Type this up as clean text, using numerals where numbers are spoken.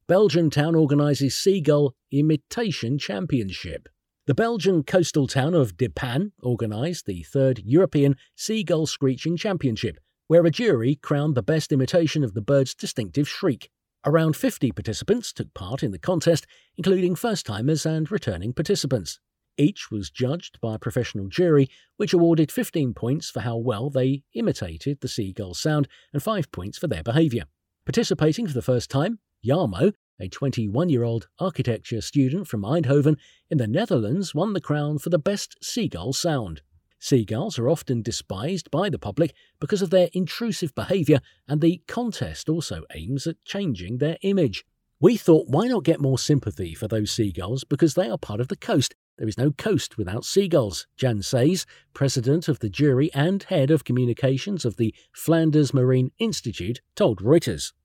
Belgian town organises seagull imitation championship. The Belgian coastal town of De Panne organised the 3rd European Seagull Screeching Championship, where a jury crowned the best imitation of the bird's distinctive shriek. Around 50 participants took part in the contest, including first-timers and returning participants. Each was judged by a professional jury, which awarded 15 points for how well they imitated the seagull sound and 5 points for their behaviour. Participating for the first time, Jarmo, a 21-year-old architecture student from Eindhoven in the Netherlands, won the crown for the best seagull sound. Seagulls are often despised by the public because of their intrusive behaviour, and the contest also aims at changing their image. We thought, why not get more sympathy for those seagulls because they are part of the coast. There is no coast without seagulls, Jan Says, president of the jury and head of communications of the Flanders Marine Institute, told Reuters.